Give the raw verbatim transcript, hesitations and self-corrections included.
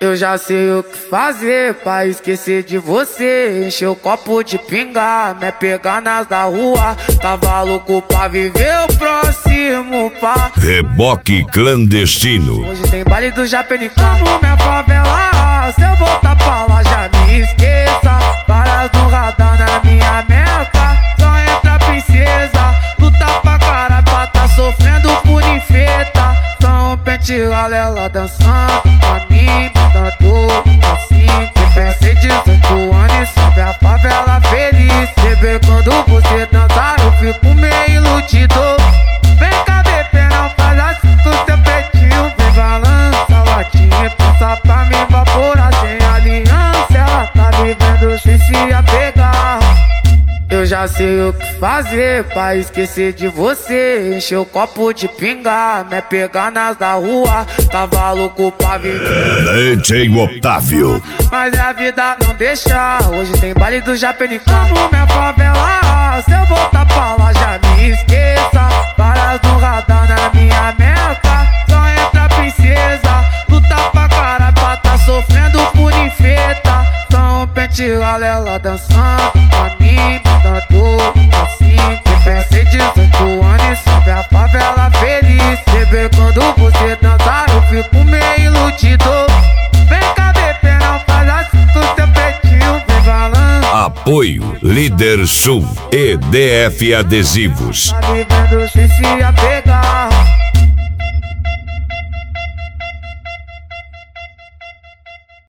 Eu já sei o que fazer pra esquecer de você. Encher o copo de pinga, me pegar nas da rua. Tava louco pra viver o próximo pá. Reboque clandestino. Hoje tem baile do Japenicano, minha favela. Se eu voltar pra lá já me esqueça. Várias no radar na minha meta. Só entra princesa, luta pra caralho pra tá sofrendo por infeta. Só um pente galela dançando pra mim, dando assim. Que pensei dezoito anos e sobe a favela feliz. Bebê, quando você dança eu fico meio iludido. Vem cá, bebê, não faz assim com seu peitinho. Vem balança, latinha, passa pra mim evaporar sem aliança. Ela tá vivendo sem se apegar. Eu já sei o que fazer pra esquecer de você. Encher o copo de pinga, me pegar nas da rua. Tava louco pra viver D J Otávio. mas a vida não deixa. Hoje tem baile do Japenicano, minha favela. Se eu voltar pra lá já me esqueça. Várias no radar na minha meta. Só entra princesa, luta pra caralho pra tá sofrendo por infeta. Só um pente galela dançando pra mim, dando assim. Que pensei dezoito anos e sobe a favela feliz. Bebê, quando você dança eu fico meio iludido. Vem cá, bebê, não faz assim com seu peitinho. Vem balança. Apoio Líder Sul e D F Adesivos. Tá vivendo sem se apegar.